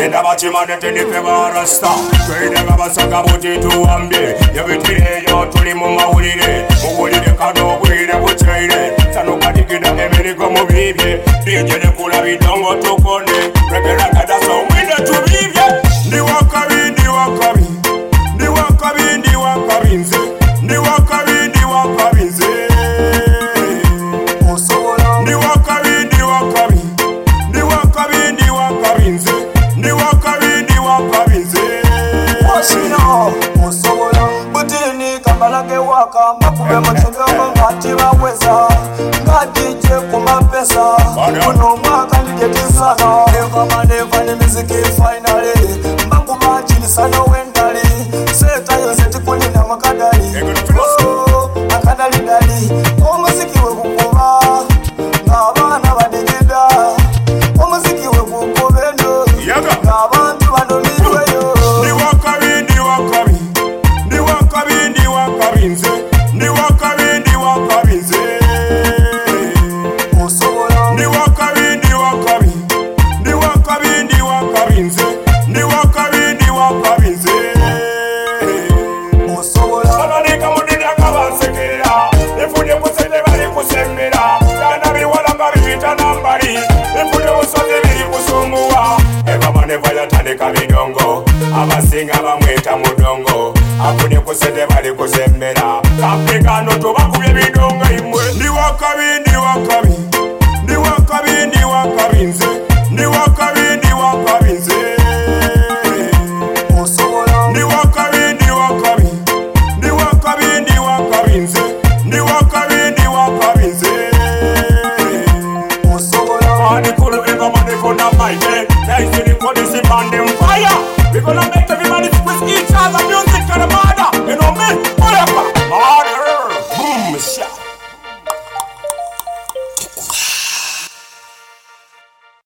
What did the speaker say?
bagenda bakimane tenife barasta tweringa basanga buti tuwambye yabitireyo tuli mu mawulire muwulire kano obwire bukyayire sanokatikida emirigo mubibye dijene kula bidongo tukone rekera kadaso mwine tubibye ndi wakabi ndi wakabi ndi wakabi ndi wakabi nze ndi wakabi ndi wakabi nze ndi wakabi ndi wakabi ndi wakabi ndi wakabi nze ndi wakabi ndi wakabi nze washino musobola butini kambalage waka makube machengama ngati baweza ngadije kumapesa kuno mwaka ndigetisana neva ne miziki finally mbakuma chilisano wendali seta yose tikunina makadali akadali dali omuziki we kukuba ngabana badigida omuziki we kukubendo ngabantu banomirweyo ndi wakabi ndi wakabi ndi wakabi ndi wakabi nze ndi wakabi ndi wakabi nze musobola ndi wakabi ndi wakabi ndi wakabi ndi wakabi nze ndi wakabi ndi wakabi nze musobola abanika mudira kabansekera efunye kusende bali kusembera kana biwala nga bibita nambali efunye busozi biri kusumbuwa ebamane yatandika bidongo abasinga bamweta mudongo afunye kusende bali kusembera kapekano tubakubye bidongo imwe ndi wakabi ndi wakabi ndi wakabi ndi wakabi nze ndi wakabi ndi wakabi nze musobola ndi wakabi ndi wakabi ndi wakabi ndi wakabi nze ndi wakabi ndi wakabi nze musobola Money cool, we go money for the mighty. Nice to the police, man, them fire. We gonna make